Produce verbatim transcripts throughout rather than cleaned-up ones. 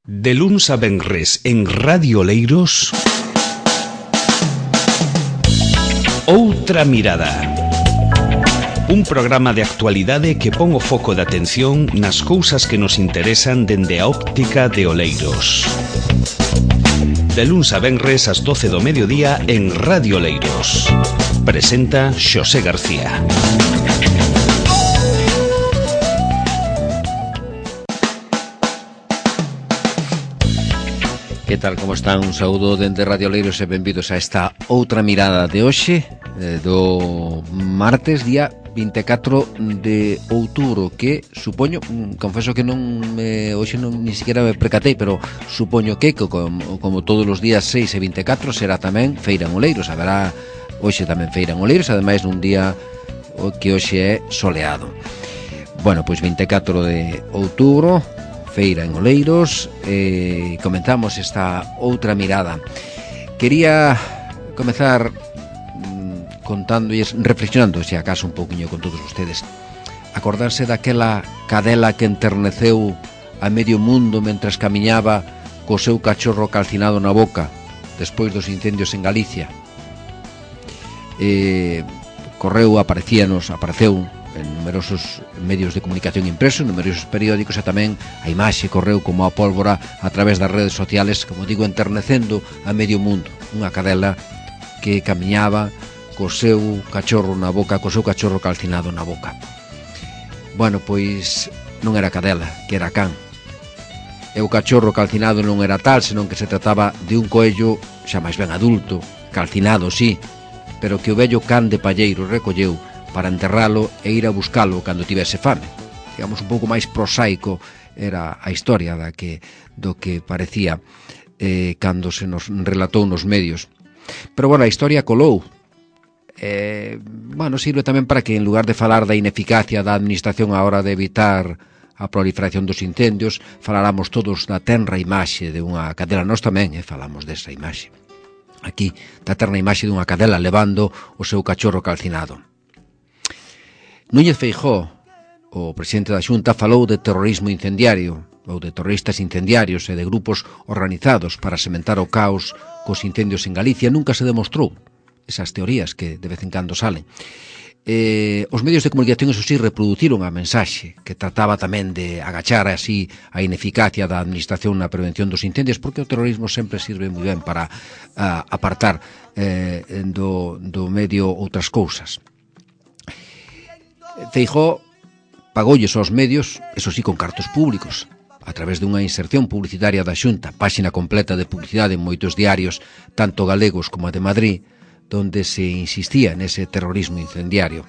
De luns a venres en Radio Oleiros, Outra Mirada. Un programa de actualidade que pon o foco de atención nas cousas que nos interesan dende a óptica de Oleiros. De luns a venres ás doce do mediodía en Radio Oleiros. Presenta Xosé García. Que tal, como están? Un saúdo dende Radio Oleiros e benvidos a esta outra mirada de hoxe, eh, do martes, día vinte e catro de outubro, que supoño, confeso que non me, hoxe non ni siquiera me percatei, pero supoño que, como, como todos os días seis e vinte e catro, será tamén feira en Oleiros. Haberá hoxe tamén feira en Oleiros, ademais nun día que hoxe é soleado. Bueno, pois vinte e catro de outubro, feira en Oleiros, e eh, comenzamos esta outra mirada. Quería comezar mm, contándoles, reflexionando, se acaso un pouquiño con todos ustedes, acordarse daquela cadela que enterneceu a medio mundo mentras camiñaba co seu cachorro calcinado na boca despois dos incendios en Galicia. Eh, correu, aparecíanos, apareceu en numerosos medios de comunicación impresos, en numerosos periódicos, e tamén a imaxe correu como a pólvora a través das redes sociales, como digo, enternecendo a medio mundo. Unha cadela que camiñaba co seu cachorro na boca, co seu cachorro calcinado na boca. Bueno, pois non era cadela, que era can. E o cachorro calcinado non era tal, senón que se trataba de un coello xa máis ben adulto, calcinado, sí, pero que o vello can de palleiro recolleu para enterralo e ir a buscalo cando tivese fame. Digamos, un pouco máis prosaico era a historia da que, do que parecía eh, cando se nos relatou nos medios. Pero, bueno, a historia colou. Eh, bueno, sirve tamén para que, en lugar de falar da ineficacia da administración á hora de evitar a proliferación dos incendios, faláramos todos da tenra imaxe de unha cadela. Nós tamén eh, falamos desa imaxe. Aquí, da terna imaxe dunha cadela levando o seu cachorro calcinado. Núñez Feijóo, o presidente da Xunta, falou de terrorismo incendiario, ou de terroristas incendiarios e de grupos organizados para sementar o caos cos incendios en Galicia. Nunca se demostrou esas teorías que de vez en cando salen. Eh, os medios de comunicación, eso sí, reproduciron a mensaxe que trataba tamén de agachar así a ineficacia da administración na prevención dos incendios, porque o terrorismo sempre sirve moi ben para uh, apartar eh, do, do medio outras cousas. Feijóo pagolles aos medios, eso sí, con cartos públicos, a través dunha inserción publicitaria da Xunta, páxina completa de publicidade en moitos diarios, tanto galegos como a de Madrid, donde se insistía nese terrorismo incendiario.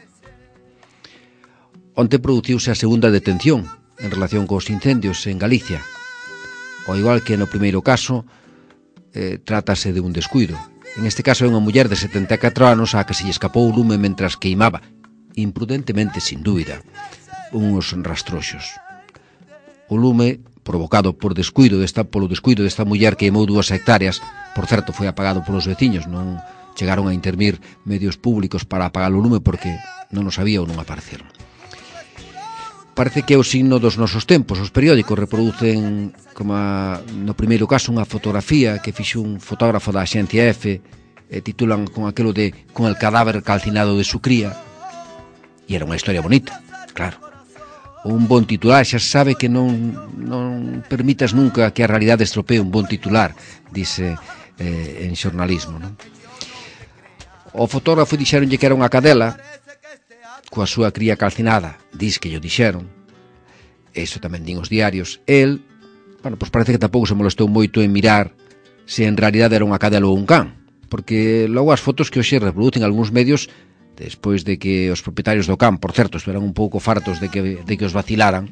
Onte produciuse a segunda detención en relación cos incendios en Galicia. Ao igual que no primeiro caso, eh, trátase de un descuido. En este caso é unha muller de setenta e catro anos a que se lle escapou o lume mentras queimaba, imprudentemente, sin dúbida, uns rastroxos. O lume, provocado por descuido desta, polo descuido desta muller, queimou dúas hectáreas. Por certo, foi apagado polos veciños, non chegaron a intervir medios públicos para apagar o lume porque non o sabía ou non apareceron. Parece que é o signo dos nosos tempos. Os periódicos reproducen, como a, no primeiro caso, unha fotografía que fixo un fotógrafo da Axencia F, e titulan con aquelo de "con el cadáver calcinado de su cría". E era unha historia bonita, claro. Un bon titular, xa sabe que non, non permitas nunca que a realidade estropee un bon titular, dice eh, en xornalismo, non? O fotógrafo dixeronlle que era unha cadela coa súa cría calcinada, dis que llo dixeron, eso tamén din os diarios. El, bueno, pois parece que tampouco se molestou moito en mirar se en realidade era unha cadela ou un can, porque logo as fotos que hoxe reproducen algúns medios, despois de que os propietarios do can, por certo, estiveran un pouco fartos de que, de que os vacilaran,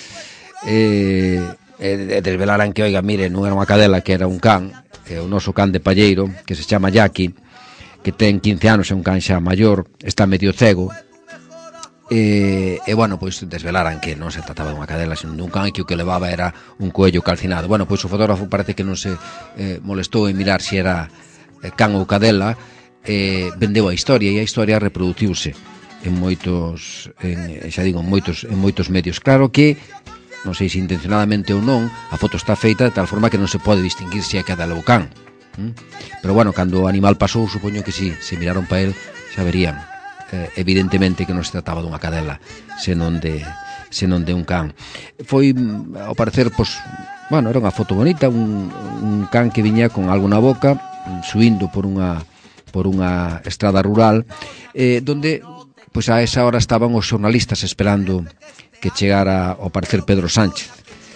e eh, desvelaran que, oiga, mire, non era unha cadela, que era un can, que é o noso can de palleiro, que se chama Jackie, que ten quince anos, é un can xa maior, está medio cego, e, e bueno, pois desvelaran que non se trataba dunha cadela, sino dun can, e que o que levaba era un coello calcinado. Bueno, pois o fotógrafo parece que non se eh, molestou en mirar se era eh, can ou cadela, eh, vendeu a historia, e a historia reproduciuse en moitos, en, xa digo, en moitos, en moitos medios. Claro que non sei se intencionadamente ou non, a foto está feita de tal forma que non se pode distinguir se é cadela ou can. Pero bueno, cando o animal pasou, supoño que sí, se miraron para el, xa verían eh, evidentemente que non se trataba dunha cadela, senón de senón de un can. Foi, ao parecer, pois, bueno, era unha foto bonita, un, un can que viña con algo na boca, subindo por unha por unha estrada rural, eh, donde, pois, a esa hora estaban os xornalistas esperando que chegara, ao parecer, Pedro Sánchez.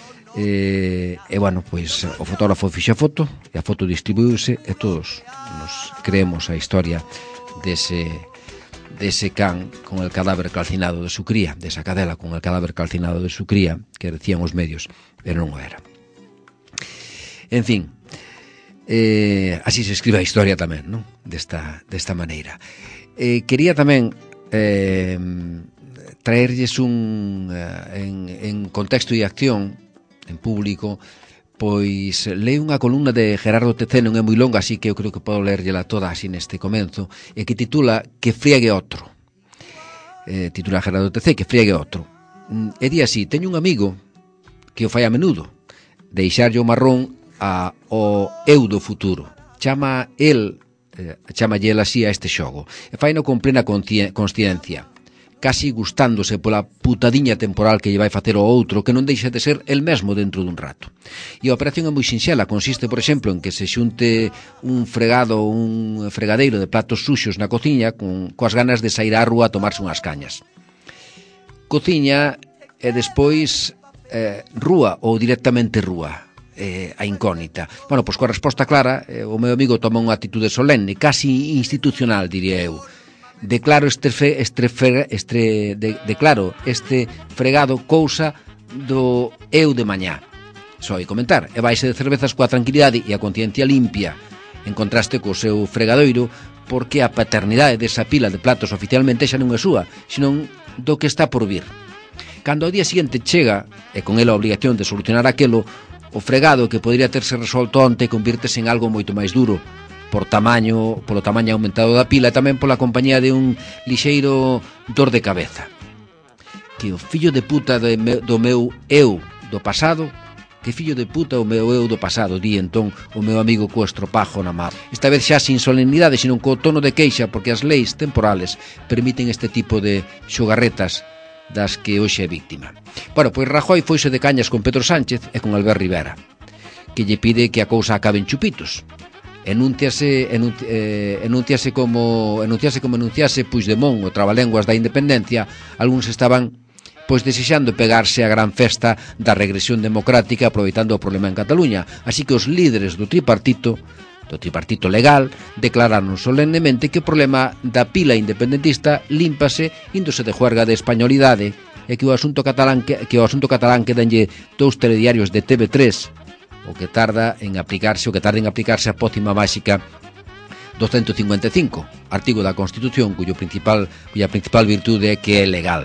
E, e bueno, pois o fotógrafo fixe a foto e a foto distribuíuse e todos nos creemos a historia dese, dese can con el cadáver calcinado de su cría, desa cadela con el cadáver calcinado de su cría, que decían os medios, pero non o era. En fin, eh, así se escribe a historia tamén, non? Desta, desta maneira. Eh, quería tamén eh, traerlles un eh, en, en contexto e acción en público, pois leo unha columna de Gerardo Tecé, non é moi longa, así que eu creo que podo lerlla toda así neste comenzo, e que titula Que friegue outro. Eh, titula Gerardo Tecé, Que friegue outro. E di así: teño un amigo que o fai a menudo, deixarlle o marrón a o eu do futuro. Chama el, eh, chamalle el así a este xogo, e faino con plena consciencia, casi gustándose pola putadiña temporal que lle vai facer o outro, que non deixa de ser el mesmo dentro dun rato. E a operación é moi sinxela, consiste, por exemplo, en que se xunte un fregado, un fregadeiro de platos suxos na cociña con, coas ganas de sair á rúa a tomarse unhas cañas. Cociña e despois eh, rúa ou directamente rúa. Eh, a incógnita. Bueno, pois coa resposta clara, eh, o meu amigo toma unha atitude solemne, casi institucional, diría eu. Declaro este, fe, este, fe, este, de, declaro este fregado cousa do eu de mañá. Só hai comentar, e vaise de cervezas coa tranquilidade e a conciencia limpia, en contraste co seu fregadoiro, porque a paternidade desa pila de platos oficialmente xa non é súa, senón do que está por vir. Cando ao día seguinte chega, e con ela a obligación de solucionar aquelo, o fregado que podría terse resolto onte convírtese en algo moito máis duro, por tamaño, polo tamaño aumentado da pila e tamén pola compañía de un lixeiro dor de cabeza. Que o fillo de puta de me, do meu eu do pasado, que fillo de puta o meu eu do pasado, di entón o meu amigo co estropajo na mão. Esta vez xa sin solemnidade, sino co tono de queixa, porque as leis temporales permiten este tipo de xogarretas das que hoxe é víctima. Bueno, pois Rajoy foise de cañas con Pedro Sánchez e con Albert Rivera, que lle pide que a cousa acabe en chupitos. Enúnciase, enunci, eh, enúnciase como enunciase como enunciase Puigdemont, o trabalenguas da independencia. Algúns estaban pois desexando pegarse a gran festa da regresión democrática aproveitando o problema en Cataluña, así que os líderes do tripartito do tripartito legal declararon solemnemente que o problema da pila independentista límpase índose de juerga de españolidade e que o asunto catalán que, que o asunto catalán quedanlle dous telediarios de T V tres, o que tarda en aplicarse, o que tarda en aplicarse a pócima máxica do ciento cincuenta e cinco, artigo da Constitución cuyo principal, cuya principal virtude é que é legal.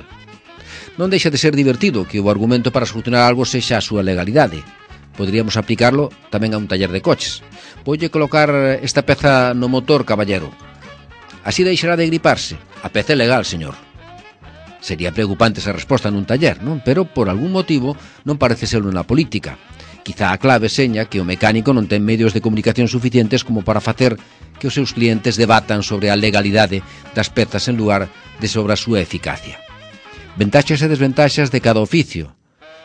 Non deixa de ser divertido que o argumento para solucionar algo sexa a súa legalidade. Poderíamos aplicarlo tamén a un taller de coches. Voulle colocar esta peza no motor, caballero. Así deixará de griparse. A peza é legal, señor. Sería preocupante esa resposta nun taller, non? Pero por algún motivo non parece serlo na política. Quizá a clave seña que o mecánico non ten medios de comunicación suficientes como para facer que os seus clientes debatan sobre a legalidade das pezas en lugar de sobre a súa eficacia. Ventaxas e desventaxas de cada oficio.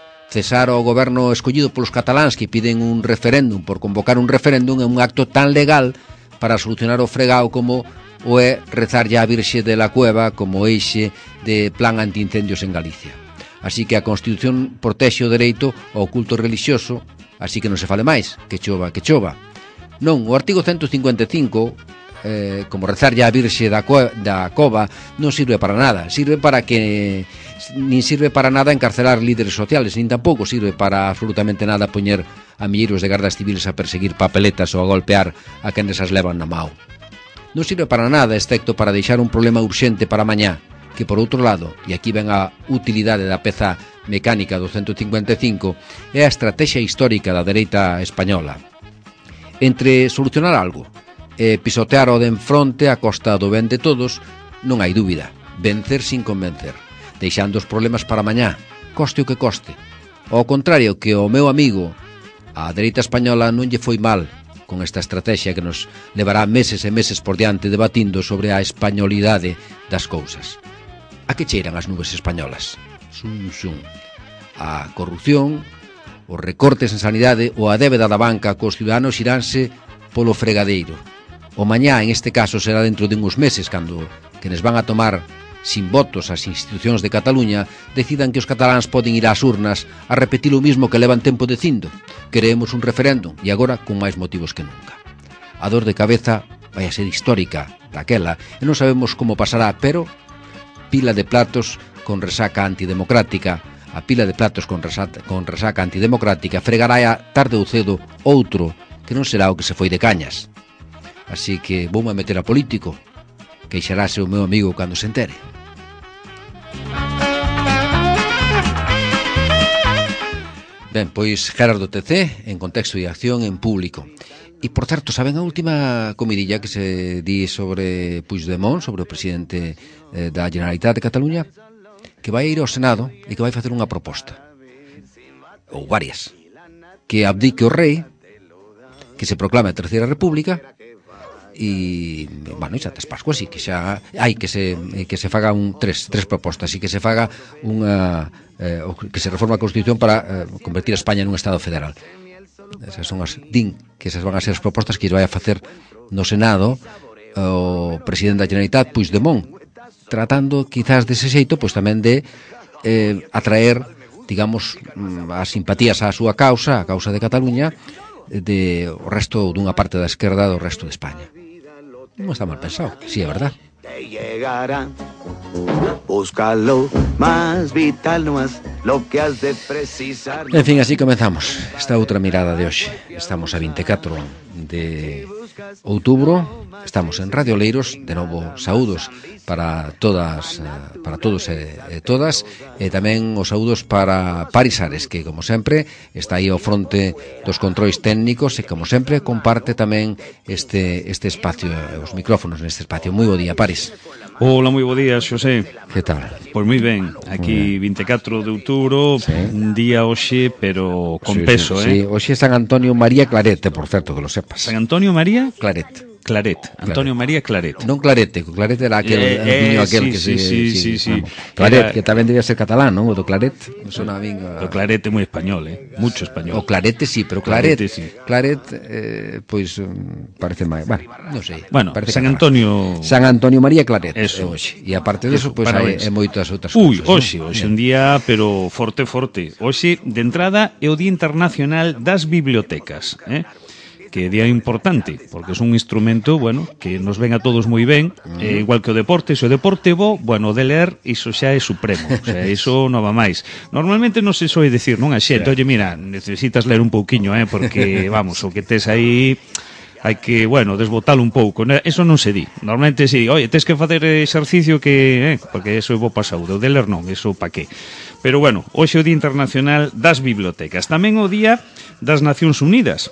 Cesar o goberno escollido polos cataláns que piden un referéndum por convocar un referéndum é un acto tan legal para solucionar o fregao como o é rezar ya a Virxe de la Cueva como eixe de plan antiincendios en Galicia. Así que a Constitución protexe o dereito ao culto religioso, así que non se fale máis, que chova, que chova. Non, o artigo ciento cincuenta e cinco, eh, como rezar ya a Virxe da, co da Cova, non sirve para nada. Sirve para que nin sirve para nada encarcelar líderes sociales, nin tampouco sirve para absolutamente nada poñer a milleiros de gardas civiles a perseguir papeletas ou a golpear a quenes as levan na mao. Non sirve para nada, excepto para deixar un problema urxente para mañá, que por outro lado, e aquí ven a utilidade da peza mecánica do ciento cincuenta e cinco, é a estrategia histórica da dereita española. Entre solucionar algo e pisotear o de enfronte a costa do ben de todos, non hai dúbida, vencer sin convencer, deixando os problemas para mañá, coste o que coste. Ao contrario que o meu amigo, a dereita española non lle foi mal con esta estrategia que nos levará meses e meses por diante debatindo sobre a españolidade das cousas. A que cheiran as nubes españolas? Xun, xun. A corrupción, os recortes en sanidade ou a débeda da banca cos ciudadanos iránse polo fregadeiro. O mañá, en este caso, será dentro de uns meses, cando quenes van a tomar sin votos as institucións de Cataluña decidan que os cataláns poden ir ás urnas a repetir o mismo que levan tempo dicindo: queremos un referéndum, e agora con máis motivos que nunca. A dor de cabeza vai a ser histórica daquela, e non sabemos como pasará, pero pila de platos con resaca antidemocrática, a pila de platos con resaca, con resaca antidemocrática fregará a tarde ou cedo outro que non será o que se foi de cañas. Así que vou a meter a político, queixarase o meu amigo cando se entere. Ben, pois Gerardo T C en Contexto de Acción en Público. E, por certo, saben a última comidilla que se di sobre Puigdemont, sobre o presidente eh, da Generalitat de Cataluña, que vai ir ao Senado e que vai facer unha proposta, ou varias, que abdique o rei, que se proclame a Terceira República, e, bueno, xa tes Pascua, así que xa hai que se que se faga un tres tres propostas e que se faga unha eh, que se reforma a Constitución para eh, convertir a España nun Estado federal. Esas son as din que esas van a ser as propostas que vai a facer no Senado o presidente da Generalitat, Puigdemont, tratando quizás dese xeito pois tamén de eh, atraer, digamos, as simpatías á súa causa, a causa de Cataluña, de o resto dunha parte da esquerda do resto de España. Non está mal pensado, si é verdad. Te llegará, búscalo, más vital no es lo que has de precisar. En fin, así comenzamos esta outra mirada de hoxe. Estamos a vinte e catro de outubro, estamos en Radio Oleiros, de novo saúdos para todas, para todos e, e todas, e tamén os saúdos para Paris Ares, que como sempre está aí ao fronte dos controis técnicos e como sempre comparte tamén este este espacio, os micrófonos neste espacio. Moi bo día, Paris. Hola, moi bo día, Xosé. Que tal? Pois moi ben, aquí vinte e catro de outubro, sí. Un día hoxe, pero con sí, peso, sí, eh? Sí, hoxe é San Antonio María Clarete, por certo, que lo sepas. San Antonio María? Claret. Claret, Antonio María Claret. Non Clarete, Claret era aquel eh, eh, viño aquel sí, que sí, se sí, sí, sí. No. Claret, era... que tamén debía ser catalán, non? O do Claret, me sona a min. O Claret é moi español, eh? Mucho español. O Clarete sí, pero Claret, Clarete, sí. Claret eh, pois um, parece máis, bueno, non sei. Bueno, San Antonio San Antonio María Claret. Eso. E aparte de eso, pois hai é moitas outras Uy, cousas. Uy, hoxe, hoxe un día, pero forte, forte. Hoxe, de entrada, é o Día Internacional das Bibliotecas, eh? Que é día importante, porque é un instrumento, bueno, que nos ven a todos moi ben, mm. eh, igual que o deporte. Se o deporte bo, bueno, de ler, iso xa é supremo, o sea, iso non va máis. Normalmente non se soe decir, non a xente, oye, mira, necesitas ler un pouquiño, eh, porque, vamos, o que tes aí hai que, bueno, desbotalo un pouco. Eso non se di. Normalmente se di, oye, tes que facer exercicio que, eh, porque eso é bo pa saúde. O de ler non, eso pa qué. Pero, bueno, hoxe é o Día Internacional das Bibliotecas. Tamén o Día das Nacións Unidas.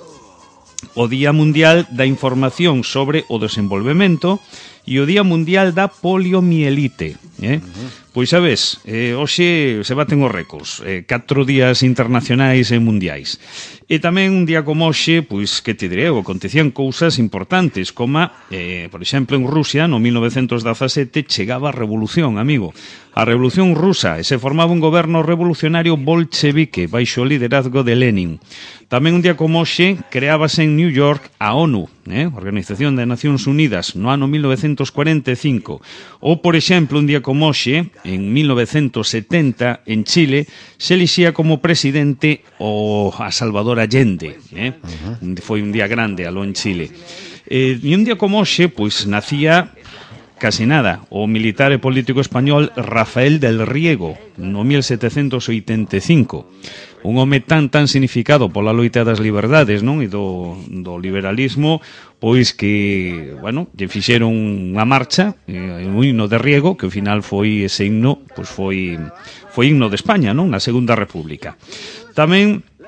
O Día Mundial da Información sobre o Desenvolvemento e o Día Mundial da Poliomielite, eh? Pois sabes, eh, hoxe se baten os récords, eh, catro días internacionais e mundiais. E tamén un día como hoxe, pois, que te diré, acontecían cousas importantes, como, eh, por exemplo, en Rusia, no mil novecentos dezasete, chegaba a revolución, amigo. A revolución rusa, e se formaba un goberno revolucionario bolchevique, baixo o liderazgo de Lenin. Tamén un día como hoxe, creábase en New York a ONU, eh, Organización das Nacións Unidas, no ano mil novecentos cuarenta e cinco. Ou, por exemplo, un día como hoxe, en mil novecentos setenta, en Chile, se elixía como presidente o a Salvador Allende, eh? Uh-huh. Foi un día grande aló en Chile. Eh, e un día como hoxe, pois, nacía casi nada o militar e político español Rafael del Riego, no mil setecentos oitenta e cinco. Un home tan tan significado pola loita das liberdades, non? E do, do liberalismo, pois que, bueno, lle fixeron unha marcha, eh, un himno de Riego, que ao final foi ese himno, pois foi foi himno de España, non? Na Segunda República. Tamén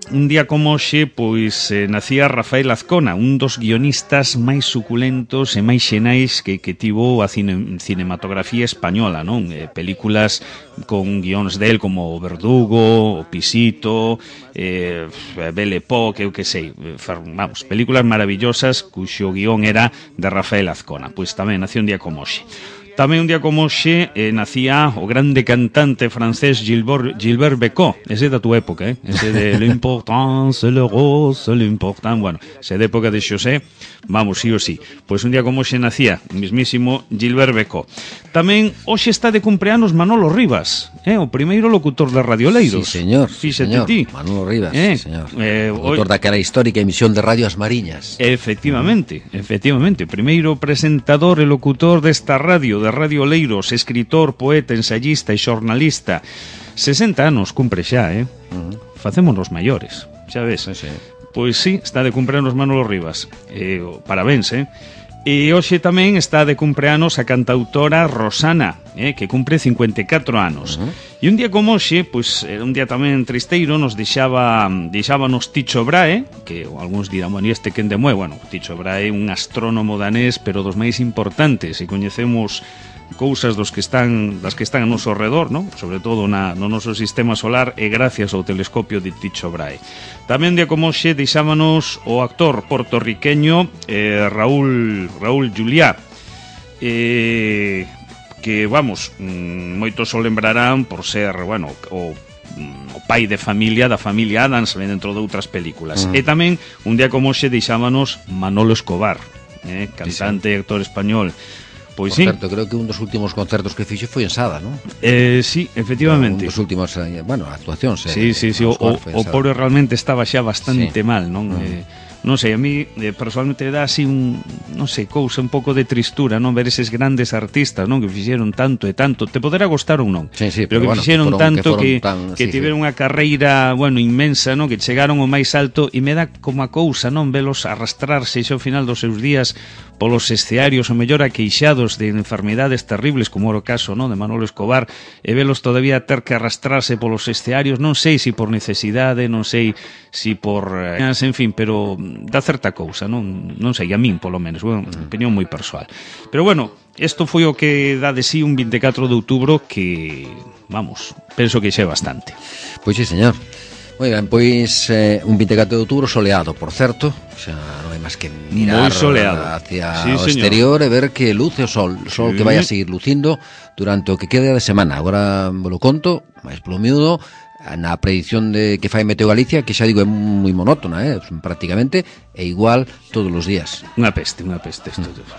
un día como hoxe, pois eh, nacía Rafael Azcona, un dos guionistas máis suculentos e máis xenais que, que tivo a cine, cinematografía española, non? Eh, películas con guións del como O Verdugo, O Pisito, eh, Belle Époque, eu que sei, vamos, películas maravillosas cuxo guión era de Rafael Azcona. Pois tamén nacía un día como hoxe. Tamén un día como hoxe eh, nacía o grande cantante francés Gilbert, Gilbert Bécaud, ese da tua época, eh? Ese de l'important, c'est le rose, l'important, bueno, ese de época de Xosé, vamos, sí o sí. Pois un día como hoxe nacía o mismísimo Gilbert Bécaud. Tamén hoxe está de cumpleanos Manolo Rivas, eh? O primeiro locutor de Radio Oleiros. Sí, señor, sí, señor. Ti. Manolo Rivas, eh? sí, señor. Eh, locutor hoy... daquela histórica emisión de Radio As Mariñas. Efectivamente, mm. efectivamente, o primeiro presentador e locutor desta radio, de Radio Oleiros, escritor, poeta, ensayista e xornalista. sesenta anos cumpre xa, eh? Uh-huh. Facémonos maiores, xa ves. Sí, sí. Pois sí, está de cumpleanos Manolo Rivas. Eh, parabéns, eh? E hoxe tamén está de cumpleanos a cantautora Rosana, eh, que cumpre cincuenta e catro anos. Uh-huh. E un día como hoxe, pois, un día tamén tristeiro, nos deixaba, deixábanos Ticho Brahe, que algúns dirán, bueno, e este quen de mue? Bueno, Ticho Brahe é un astrónomo danés, pero dos máis importantes, e coñecemos cousas dos que están das que están a noso redor, ¿no? Sobre todo na, no noso sistema solar, e gracias ao telescopio de Ticho Brahe. Tamén de como xe deixámonos o actor portorriqueño eh, Raúl Raúl Juliá, eh, que, vamos, moitos o lembrarán por ser, bueno, o o pai de familia da familia Adams, dentro de outras películas. Uh-huh. E tamén un día como xe deixámonos Manolo Escobar, eh, cantante e actor español. Pois por sí. certo, creo que un dos últimos concertos que fixe foi en Sada, non? Eh, sí, efectivamente. Un dos últimos, bueno, actuacións. Sí, eh, sí, sí, o, o, o pobre realmente estaba xa bastante sí. mal, non? Uh-huh. Eh, non sei, a mí eh, personalmente dá así un, non sei, cousa, un pouco de tristura, non? Ver eses grandes artistas, non? Que fixeron tanto e tanto, te poderá gostar ou non, sí, sí, pero, pero que bueno, fixeron que foron, tanto que, que, tan, que sí, tiveron sí. unha carreira, bueno, inmensa, non? Que chegaron ao máis alto, e me dá como a cousa, non? Velos arrastrarse xa ao final dos seus días polos escearios, o mellor aqueixados de enfermidades terribles, como era o caso, non? De Manolo Escobar, e velos todavía ter que arrastrarse polos escearios, non sei se por necesidade, non sei se por, eh, en fin, pero dá certa cousa, non, non sei, a min polo menos, bueno, opinión moi persoal. Pero bueno, isto foi o que dá de sí un vinte e catro de outubro que, vamos, penso que xa é bastante. Pois sí, señor. Moi ben, pois eh, un vinte e catro de outubro soleado, por certo, xa non hai máis que mirar hacia sí, o exterior e ver que luce o sol, o sol sí. Que vai a seguir lucindo durante o que queda de semana. Agora vos lo conto, máis polo miúdo, na predición de que fai Meteo Galicia, que xa digo é moi monótona, eh, prácticamente, é igual todos os días. Unha peste, unha peste isto. Mm.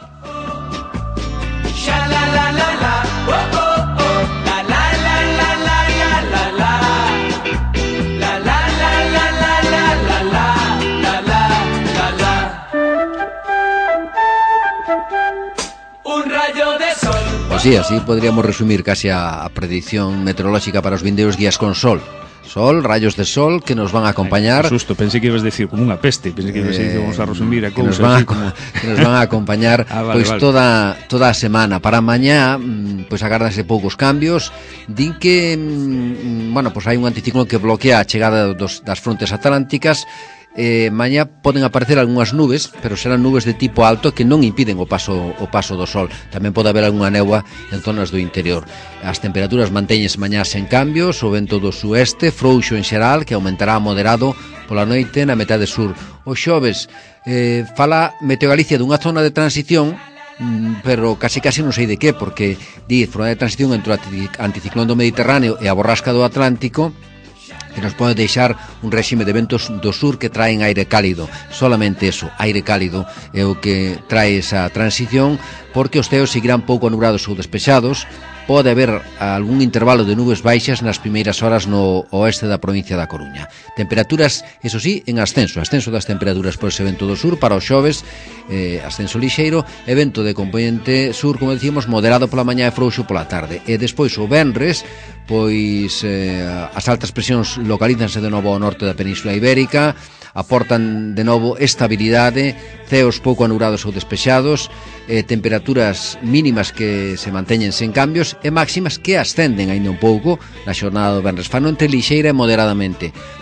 Sí, así podríamos resumir casi a, a predicción meteorológica para os vindeiros días con sol. Sol, rayos de sol que nos van a acompañar. Ay, susto, pensé que ibas a decir como unha peste, pensé que ibas a decir, vamos a resumir a que nos van a, como... que nos van a acompañar ah, vale, pois vale. toda toda a semana. Para mañá, pois agárdanse poucos cambios. Din que, bueno, pois hai un anticiclón que bloquea a chegada dos, das frontes atlánticas. Eh, mañá poden aparecer algunhas nubes, pero serán nubes de tipo alto que non impiden o paso o paso do sol. Tamén pode haber algunha néboa en zonas do interior. As temperaturas mantéñense mañá sen cambios, o vento do sueste frouxo en xeral, que aumentará a moderado pola noite na metade sur. O xoves eh, fala Meteo Galicia dunha zona de transición, pero casi casi non sei de que, porque di zona de transición entre o anticiclón do Mediterráneo e a borrasca do Atlántico, que nos pode deixar un réxime de ventos do sur que traen aire cálido. Solamente eso, aire cálido é o que trae esa transición, porque os ceos seguirán pouco nubrados ou despexados. Pode haber algún intervalo de nubes baixas nas primeiras horas no oeste da provincia da Coruña. Temperaturas, eso sí, en ascenso. Ascenso das temperaturas por ese vento do sur para os xoves, eh, ascenso lixeiro, e vento de componente sur, como decíamos, moderado pola mañá e frouxo pola tarde. E despois o venres, pois eh, as altas presións localízanse de novo ao norte da Península Ibérica, aportan de novo estabilidade, ceos pouco anubrados ou despexados, eh, temperaturas mínimas que se manteñen sen cambios e máximas que ascenden aínda un pouco na xornada do venres. Fano entre lixeira e moderadamente.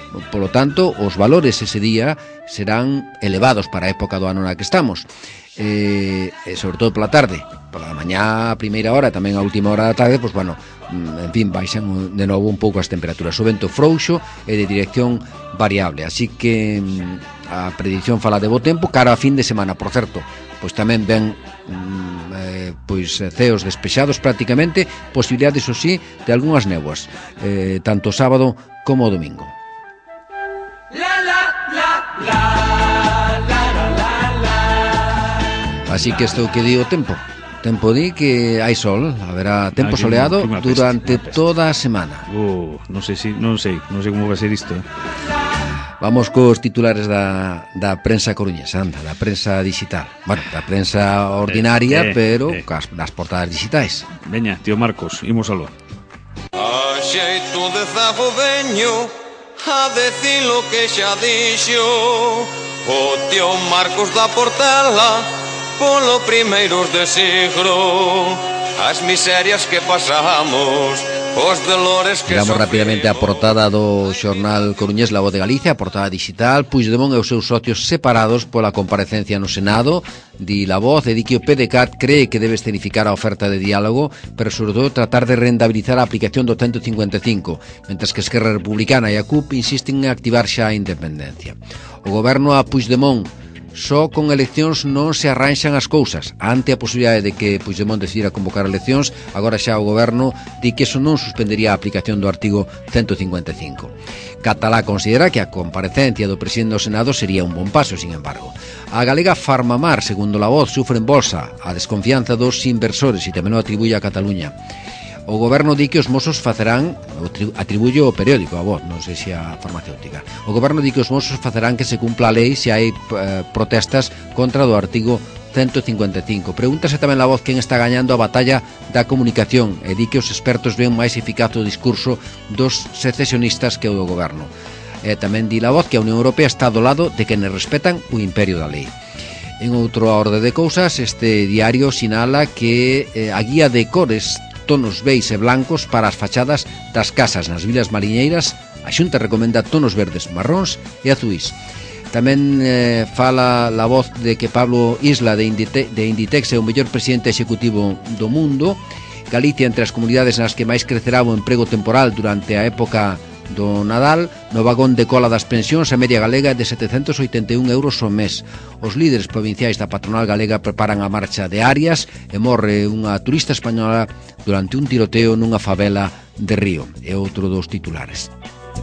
Polo tanto, os valores ese día serán elevados para a época do ano na que estamos. Eh, e sobre todo pola tarde, pola mañá a primeira hora, tamén a última hora da tarde, pois bueno, en fin, baixan de novo un pouco as temperaturas. O vento frouxo e de dirección variable, así que a predicción fala de bo tempo cara a fin de semana. Por certo, pois tamén ven eh, pois ceos despexados prácticamente, posibilidades, iso sí, de algunhas néboas, eh, tanto sábado como domingo. Así que isto que di o tempo. Tempo di que hai sol, haberá tempo ah, soleado que, que durante peste, toda a semana. Oh, non sei, si, non sei, non sei como vai ser isto. Eh? Vamos cos titulares da, da prensa coruñesa, anda, da prensa digital. Bueno, da prensa ordinaria, eh, eh, pero eh. Cas, das portadas digitais. Veña, tío Marcos, imos aló. A xeito de zago veño a decir lo que xa dixo o tío Marcos da Portela polo primeiros de siglo, as miserias que pasamos, os dolores que sofrimos. Vamos rapidamente a portada do xornal coruñés La Voz de Galicia, a portada digital. Puigdemont e os seus socios separados pola comparecencia no Senado. Di La Voz e di que o P D C A T cree que debe escenificar a oferta de diálogo, pero sobre todo tratar de rentabilizar a aplicación do ciento cincuenta e cinco, mentres que Esquerra Republicana e a C U P insisten en activar xa a independencia. O goberno a Puigdemont: só con eleccións non se arranxan as cousas. Ante a posibilidade de que Puigdemont decidira convocar eleccións, agora xa o goberno di que eso non suspendería a aplicación do artigo ciento cincuenta e cinco. Catalá considera que a comparecencia do presidente do Senado sería un bon paso, sin embargo. A galega Farmamar, segundo La Voz, sufre en bolsa a desconfianza dos inversores e tamén o atribuye a Cataluña. O goberno di que os mozos facerán, atribuye o periódico a Voz, non sei se a farmacéutica, o goberno di que os mozos facerán que se cumpla a lei se hai eh, protestas contra do artigo ciento cincuenta e cinco. Pregúntase tamén La Voz quen está gañando a batalla da comunicación e di que os expertos ven máis eficaz o discurso dos secesionistas que o do goberno. E tamén di La Voz que a Unión Europea está do lado de quenes respetan o imperio da lei. En outra orde de cousas, este diario sinala que eh, a guía de cores, tonos beis e blancos para as fachadas das casas nas vilas mariñeiras, a Xunta recomenda tonos verdes, marróns e azuís. Tamén eh, fala La Voz de que Pablo Isla de, Indite, de Inditex é o mellor presidente executivo do mundo. Galicia entre as comunidades nas que máis crecerá o emprego temporal durante a época do Nadal. No vagón de cola das pensións, a media galega é de setecentos oitenta e un euros ao mes. Os líderes provinciais da patronal galega preparan a marcha de Arias e morre unha turista española durante un tiroteo nunha favela de Río. É outro dos titulares.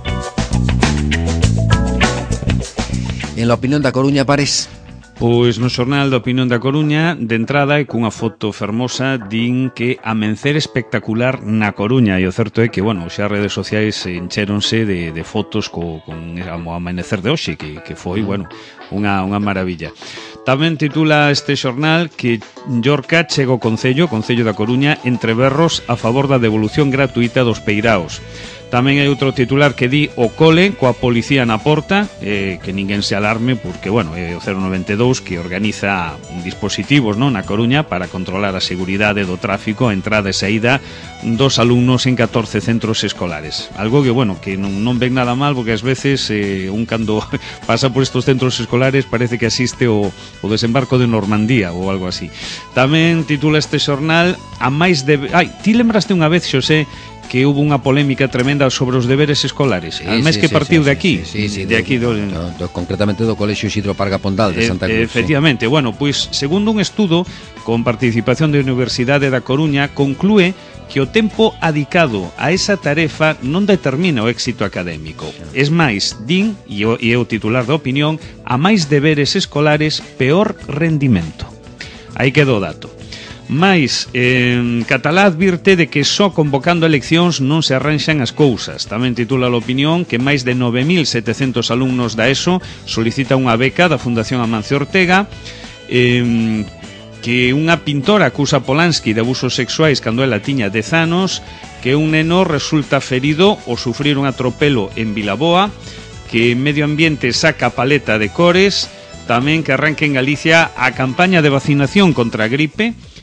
En la opinión da Coruña, Pares. Pois no xornal da Opinión da Coruña, de entrada e cunha foto fermosa, din que amencer espectacular na Coruña, e o certo é que, bueno, xa as redes sociais encheronse de, de fotos co, con o amanecer de hoxe, que, que foi, bueno, unha, unha maravilla. Tamén titula este xornal que Llorca chega ao Concello, Concello da Coruña, entre berros a favor da devolución gratuita dos peiraos. Tamén hai outro titular que di o cole coa policía na porta, eh, que ninguén se alarme porque, bueno, é o cero noventa e dous que organiza dispositivos, non, na Coruña para controlar a seguridade do tráfico, a entrada e saída dos alumnos en catorce centros escolares. Algo que, bueno, que non, non ven nada mal porque ás veces eh, un cando pasa por estos centros escolares parece que asiste o, o desembarco de Normandía ou algo así. Tamén titula este xornal a máis de... Ai, ti lembraste unha vez, Xosé, que hubo unha polémica tremenda sobre os deberes escolares, sí, además sí, que partiu sí, de aquí, sí, sí, sí, de do, aquí do, do, do, concretamente do Colexio Isidro Parga Pondal de Santa Cruz. Efectivamente, sí. Bueno, pois segundo un estudo con participación da Universidade da Coruña conclúe que o tempo adicado a esa tarefa non determina o éxito académico. Es máis, din, e é o titular da opinión, a máis deberes escolares, peor rendimento. Aí quedou o dato. Mais, eh, Catalá advirte de que só convocando eleccións non se arranxan as cousas. Tamén titula a opinión que máis de nove mil setecentos alumnos da ESO solicita unha beca da Fundación Amancio Ortega, eh, que unha pintora acusa a Polanski de abusos sexuais cando ela tiña dez anos, que un neno resulta ferido ao sufrir un atropelo en Vilaboa, que Medio Ambiente saca paleta de cores, tamén que arranque en Galicia a campaña de vacinación contra a gripe,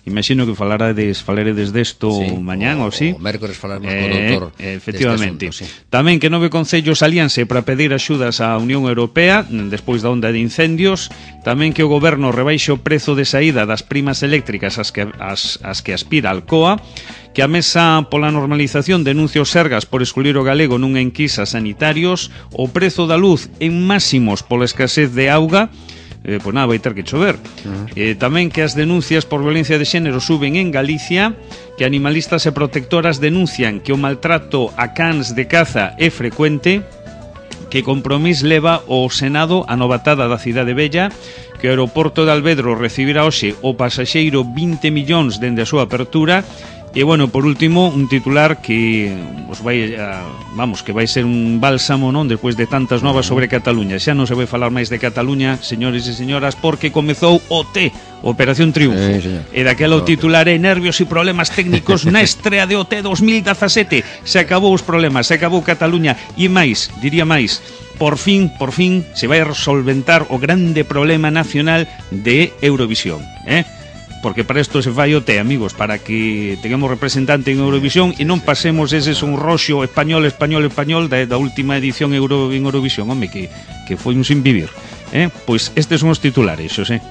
imagino que falarades, falaredes desto sí, mañán ou si. O mércores falaremos eh, co doutor. Efectivamente. Asunto, sí. Tamén que nove concellos alianse para pedir axudas á Unión Europea despois da onda de incendios. Tamén que o goberno rebaixe o prezo de saída das primas eléctricas as que, as, as que aspira a Alcoa, que a Mesa pola Normalización denuncia os Sergas por excluir o galego nunha enquisa sanitarios, o prezo da luz en máximos pola escasez de auga, eh, pois nada, vai ter que chover. Uh-huh. eh, tamén que as denuncias por violencia de xénero suben en Galicia, que animalistas e protectoras denuncian que o maltrato a cans de caza é frecuente, que Compromís leva o Senado a novatada da Cidade Bella, que o aeroporto de Alvedro recibirá hoxe o pasaxeiro vinte millóns dende a súa apertura. E, bueno, por último, un titular que os vai a, vamos, que vai ser un bálsamo, non, despois de tantas novas sobre Cataluña. Xa non se vai falar máis de Cataluña, señores e señoras, porque comezou o T, Operación Triunfo. Sí, e daquela o titular é nervios e problemas técnicos na estrea de O T dos mil dezasete. Se acabou os problemas, se acabou Cataluña. E máis, diría máis, por fin, por fin, se vai a solventar o grande problema nacional de Eurovisión, eh? Porque para isto se fai o T, amigos, para que tengamos representante en Eurovisión e non pasemos ese son roxo español, español, español da, da última edición Euro, en Eurovisión, home, que, que foi un sin vivir. Eh? Pois estes son os titulares, xosé.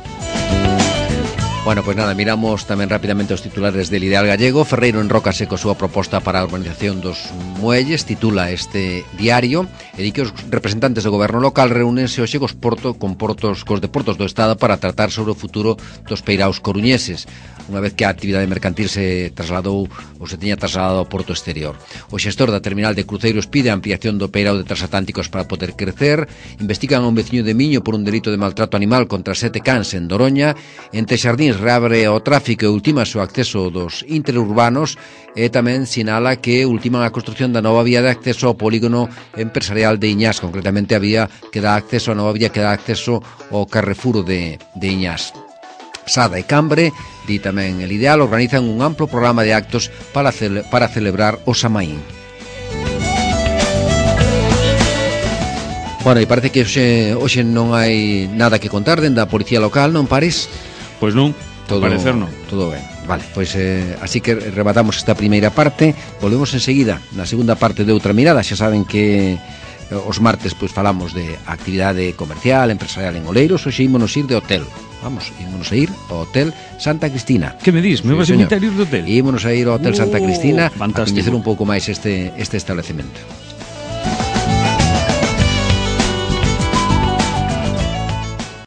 Bueno, pois nada, miramos tamén rapidamente os titulares del Ideal Gallego. Ferreiro enrócase co súa proposta para a urbanización dos muelles, titula este diario, e di que os representantes do goberno local reúnense hoxe cos porto, con portos, cos deportos do Estado para tratar sobre o futuro dos peiraos coruñeses, unha vez que a actividade mercantil se trasladou ou se tiña trasladado ao porto exterior. O xestor da terminal de cruceiros pide a ampliación do peirao de transatlánticos para poder crecer. Investigan a un veciño de Miño por un delito de maltrato animal contra sete cans en Doroña. En Texardín reabre o tráfico e ultima o acceso dos interurbanos, e tamén sinala que ultiman a construción da nova vía de acceso ao polígono empresarial de Iñás, concretamente a vía que dá acceso a nova vía que dá acceso ao Carrefour de, de Iñás. Sada e Cambre, di tamén el Ideal, organizan un amplo programa de actos para, cele, para celebrar o Samaín. Bueno, e parece que hoxe, hoxe non hai nada que contar dende a policía local, non pares? Pois non, todo, parecer non. Todo ben. Vale, pois eh, así que rematamos esta primeira parte. Volvemos enseguida na segunda parte de Outra Mirada. Xa saben que os martes pois falamos de actividade comercial, empresarial en Oleiros. Hoxe ímonos ir de hotel. Vamos, ímonos a ir ao Hotel Santa Cristina. Que me dis? Me sí, vas a invitar a ir do hotel? Ímonos a ir ao Hotel Santa Cristina, oh, a coñecer un pouco máis este, este establecemento.